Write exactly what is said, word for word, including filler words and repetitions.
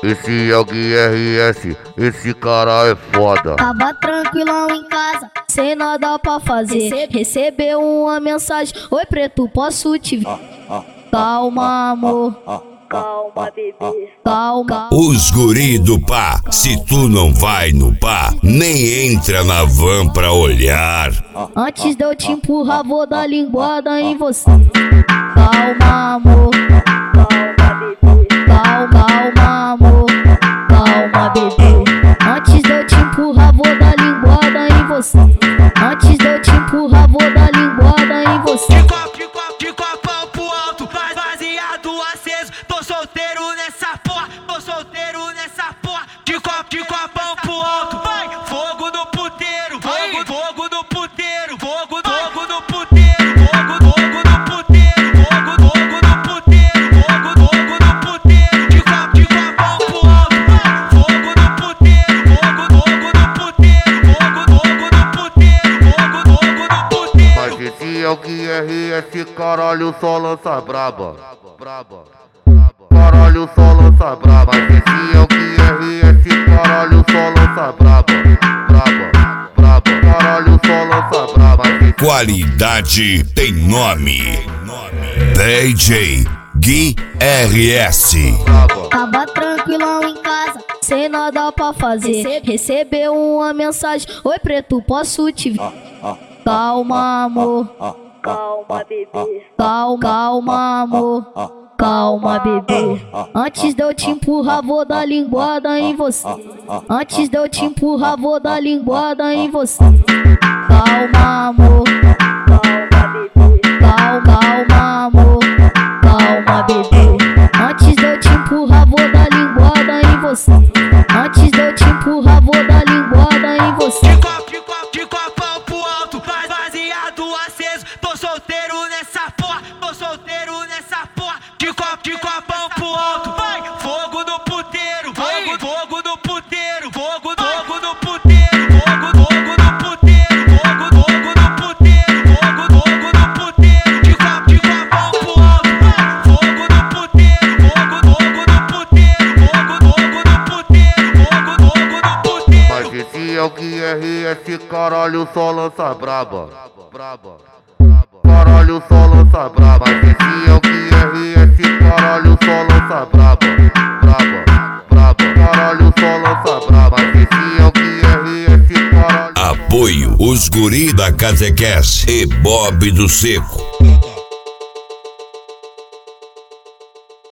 Esse é o Gui R S, esse cara é foda. Tava tranquilão em casa, sem nada pra fazer. Recebeu uma mensagem: oi preto, posso te ver? Calma amor, calma bebê, calma. Os guri do pá, se tu não vai no pá, nem entra na van pra olhar. Antes de eu te empurrar, vou dar linguada em você. Calma amor, calma bebê, calma, calma amor, calma bebê. Antes de eu te empurrar, vou dar linguada em você. Antes de eu te empurrar, vou dar linguada em você. De copo, de copo, de copão pro alto, baseado aceso. Tô solteiro nessa porra, tô solteiro nessa porra. De copo, de copão pro alto, vai. Fogo no puteiro, fogo, fogo no puteiro, fogo, fogo no puteiro, fogo, fogo no puteiro, fogo, fogo no puteiro, fogo, fogo no puteiro. De copo, de copão pro alto, vai. Fogo no puteiro, fogo, fogo no puteiro, fogo, fogo no puteiro, fogo, fogo no puteiro. Mas esse é o Gui R S, caralho, só lança braba. Braba. Caralho, só lança braba. Mas esse é o Gui R S, caralho, só lança braba. Braba, braba. Caralho, só lança braba. Qualidade tem nome. D J Gui R S. Tava tranquilão em casa, sem nada pra fazer. Recebeu uma mensagem: oi preto, posso te ver? Calma amor, calma bebê, calma, calma amor, calma bebê. Antes de eu te empurrar, vou dar linguada em você. Antes de eu te empurrar, vou dar linguada em você. Calma amor, calma bebê, calma, calma amor, calma bebê. Antes de eu te empurrar, vou dar linguada em você. Antes de eu te empurrar, vou dar linguada em você. De copo, de copo, de copão pro alto, baseado aceso. Tô solteiro nessa porra, tô solteiro nessa porra. De copo, de copão pro alto, vai. Fogo no puteiro, fogo, fogo no puteiro, fogo, fogo no puteiro, fogo, fogo no puteiro, fogo, fogo no puteiro, fogo, fogo no puteiro. De copo, de copão pro alto, vai. Fogo no puteiro, fogo, fogo no puteiro, fogo, fogo no puteiro, fogo, fogo no puteiro. Mas esse é o Gui R S, caralho, só lança braba. Braba. Caralho, só lança braba. Mas esse é o Gui R S, caralho, só lança braba. Braba, braba. Caralho, só lança braba. Mas esse é o Gui R S, caralho. Apoio os guri da Catequese e Bob do Seco.